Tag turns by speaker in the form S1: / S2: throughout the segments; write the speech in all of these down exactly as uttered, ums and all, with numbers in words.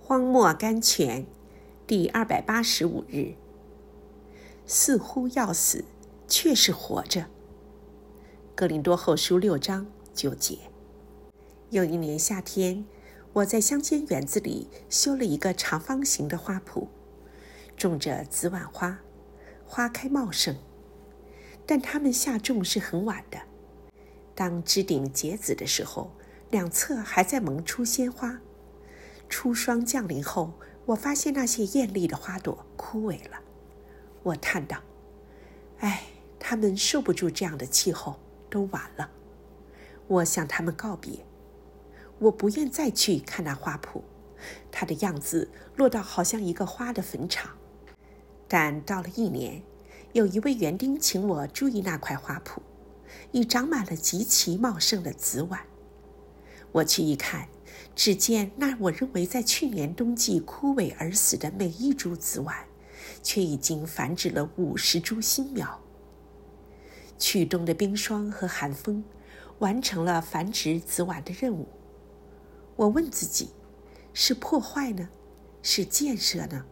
S1: 荒漠甘泉第二百八十五日，似乎要死，却是活着。哥林多后书六章九节。有一年夏天，我在乡间园子里修了一个长方形的花圃，种着紫菀花，花开茂盛。但它们下种是很晚的，当枝顶结籽的时候，两侧还在萌出鲜花。初霜降临后，我发现那些艳丽的花朵枯萎了。我叹道：唉，它们受不住这样的气候，都完了。我向它们告别。我不愿再去看那花圃，它的样子落到好像一个花的坟场。但到了一年，有一位园丁请我注意那块花圃，已长满了极其茂盛的紫菀。我去一看，只见那我认为在去年冬季枯萎而死的每一株紫菀，却已经繁殖了五十株新苗。去冬的冰霜和寒风完成了繁殖紫菀的任务。我问自己，是破坏呢？是建设呢？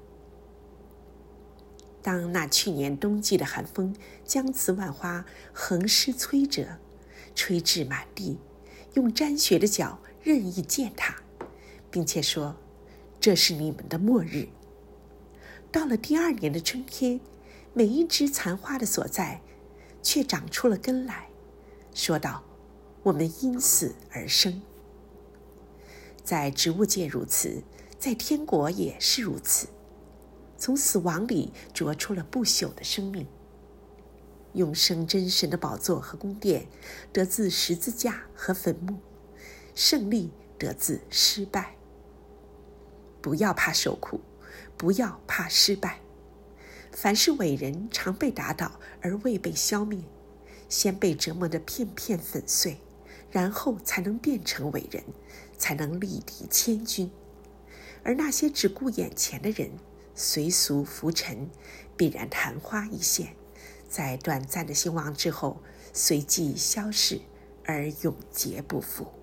S1: 当那去年冬季的寒风将紫菀花横施摧折，吹至满地，用沾血的脚任意践踏，并且说，这是你们的末日。到了第二年的春天，每一枝残花的所在却长出了根来，说道，我们因死而生。在植物界如此，在天国也是如此。从死亡里啄出了不朽的生命。永生真神的宝座和宫殿得自十字架和坟墓，胜利得自失败。不要怕受苦，不要怕失败。凡是伟人常被打倒而未被消灭，先被折磨得片片粉碎，然后才能变成伟人，才能力敌千军。而那些只顾眼前的人，随俗浮沉，必然昙花一现，在短暂的兴旺之后，随即消逝而永结不复。